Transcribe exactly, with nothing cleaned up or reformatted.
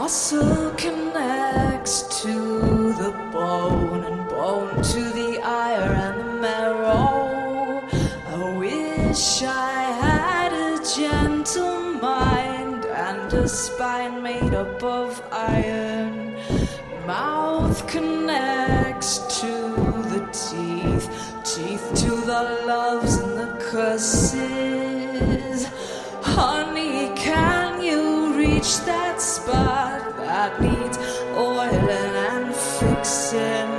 Muscle connects to the bone, and bone to the ire and the marrow. I wish I had a gentle mind and a spine made up of iron. Mouth connects to the teeth, teeth to the loves and the curses. Honey, can you reach that spot that needs oiling and fixing?